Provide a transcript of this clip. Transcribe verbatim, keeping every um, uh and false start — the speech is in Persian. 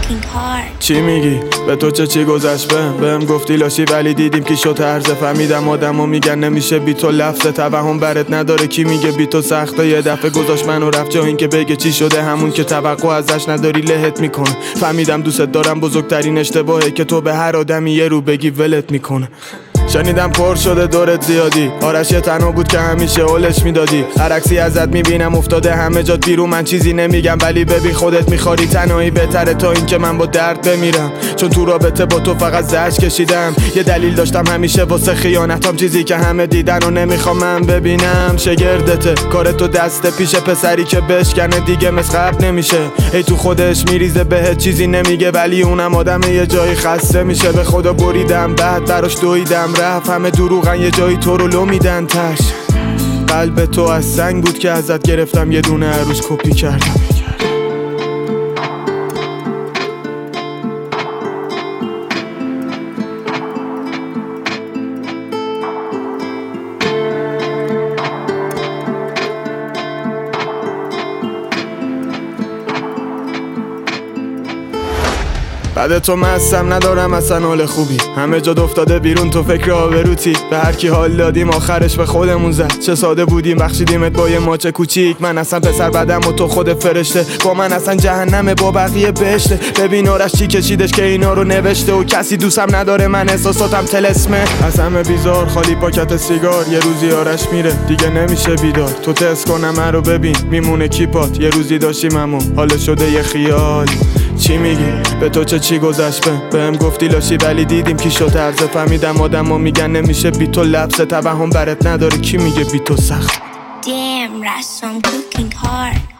cooking hard. چی میگی؟ به تو چه چی گذشت بهم بهم گفتی لاشی ولی دیدیم کی شد هرزه. فهمیدم آدمو میگن نمیشه بی تو لفظ توهم برات نداره. کی میگه بی تو سخته؟ یه دفعه گذاشت منو رفت جا این که بگه چی شده همون که توقع ازش نداری لهت میکنه. فهمیدم دوست دارم بزرگترین اشتباهه که تو به هر آدمی یه رو بگی ولت میکنه. شنیدم پر شده دورت زیادی، آرش یه تنها بود که همیشه اولش میدادی. هر عکسی ازت میبینم افتاده همه جات بیرون، من چیزی نمیگم ولی ببین خودت میخواری تنهایی بهتره تا این که من با درد بمیرم. چون تو رابطه با تو فقط زجر کشیدم، یه دلیل داشتم همیشه واسه خیانتام، چیزی که همه دیدن و نمیخوام من ببینم. شگردته کارتو دست پیش پسری که بشکنه دیگه مثل قبل نمیشه. ای تو خودش میریزه بهت چیزی نمیگه ولی اونم آدم یه جایی خسته میشه. به خدا بریدم بعد براش دویدم رفت، همه دروغن یه جایی تو رو لو میدن تش. قلب تو از سنگ بود که ازت گرفتم یه دونه عروس کپی کردم. بعد تو مستم ندارم اصلا حال خوبی، همه جا افتاده بیرون تو فکر آبروتی. به هر کی حال دادیم آخرش به خودمون زد. چه ساده بودیم بخشیدیمت با یه ماچ کوچیک. من اصلا پسر بدم و تو خود فرشته، با من اصلا جهنمه با بقیه بهشته. ببین آرش چی کشیدش که اینا رو نوشته و کسی دوستم نداره من احساساتم تلسمه. از همه بیزار خالی پاکت سیگار، یه روزی آرش میره دیگه نمیشه بیدار. تو تست کنم من رو ببین میمونه کیپات، یه روزی داشتیم اما حال شده یه خیال. چی میگی؟ به تو چه چی گذشت بهم بهم گفتی لاشی ولی دیدیم کی شد هرزه. فهمیدم آدمو میگن نمیشه بی تو لفظ توهم برات نداره. کی میگه بی تو سخت؟ Damn, Rash, I'm cooking hard.